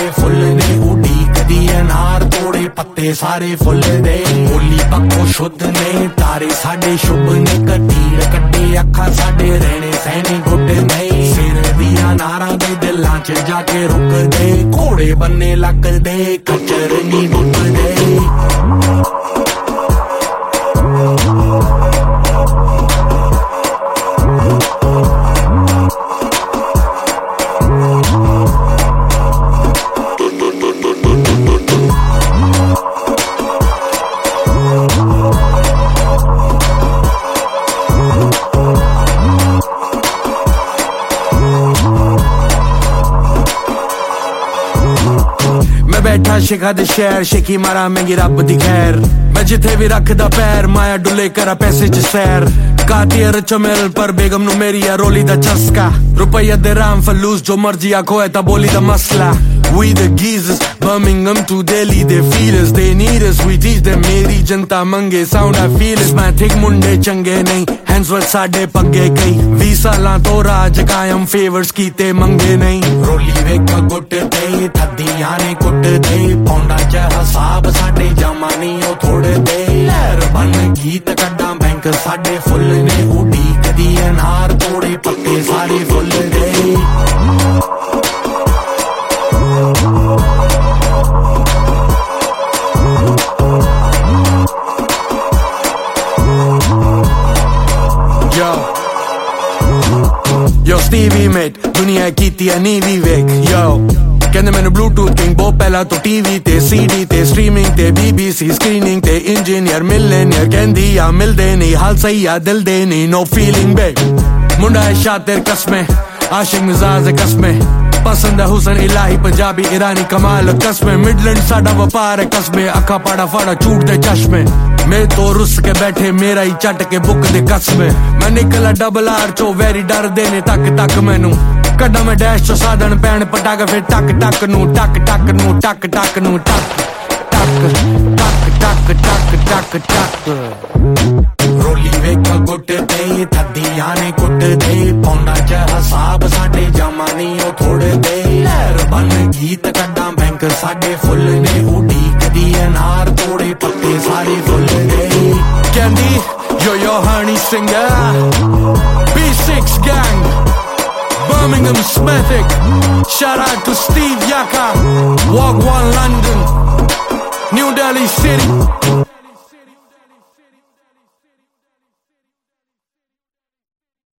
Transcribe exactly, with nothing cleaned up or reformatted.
साडे फुल ने उड़ीक दी अनार तोड़े पत्ते सारे फुल दे बोली पक्को शुद्ध ने तारे साडे शुभ ने कटीर कट्टे अखा साडे रहने सहने गुड नहीं सिर दिया नारा दे दिलां च जाके रुक दे घोड़े बन्ने लक दे खच्चर नी बुक दे बैठा शिखा दे शहर शिकी मारा महंगी रब दी खैर मैं जिथे भी रखदा पैर माया डुले करा पैसे च सैर कातियर चमेल पर बेगम नु मेरी है रोली दा चस्का रुपया दे राम फलूस जो मर्जी आखो है ता बोली दा मसला We the geezers, Birmingham to Delhi, they feel us, they need us, we teach them मेरी जनता मंगे sound I feel it मैं थिक मुंडे चंगे नहीं hands with साडे पग्गे कई वी सालां तो राज कायम favors कीते मंगे नहीं रोली वेक गुट दे थदियां ने कुट दे पौंडा च हिसाब साडे जमानी ओ थोड़े दे लहर बन गीत कड्डा बैंक साडे फुल ने उड़ीक दी अनार तोड़े पत्ते सारे फुल दे Yo, yo Stevie mate, दुनिया कीती है नी विवेक Yo, कहंदे मैनू ब्लूटूथ किंग बहुत पहला तो टीवी ते सीडी ते स्ट्रीमिंग ते बीबीसी स्क्रीनिंग ते इंजीनियर मिलनेनियर कहंदी आ मिलदे नहीं हाल सही आ दिल दे नहीं नो फीलिंग बे मुंडा है शातिर कसमें आशिक मिजाज है कसमें पसंद है हुसन इलाही पंजाबी ईरानी कमाल कसमें मिडलैंड साडा व्यापार है कसमें अखा पाड़ा फाड़ा चूट दे चश्मे मैं तो रुस के बैठे मेरा ही चट के बुक दे कसमें मैं निकला डबल आर चो वेरी डर देने तक तक मैनू कड्डा मैं डैश चो साधन पैन पटाका फिर टक टक नू टक टक नू टक टक नू टक टक टक टक टक टक टक रोली वेक गुट दे थदियां ने कुट दे पौंडा च हिसाब साडे जमानी ओ थोड़े दे लहर बन गीत कड्डा बैंक साडे फुल ने उड़ीक दी अनार तोड़े पत्ते सारे फुल दे कहंदी yo yo honey singer B six gang Birmingham Smithic shout out to Steve Yaka Walk One London New Delhi City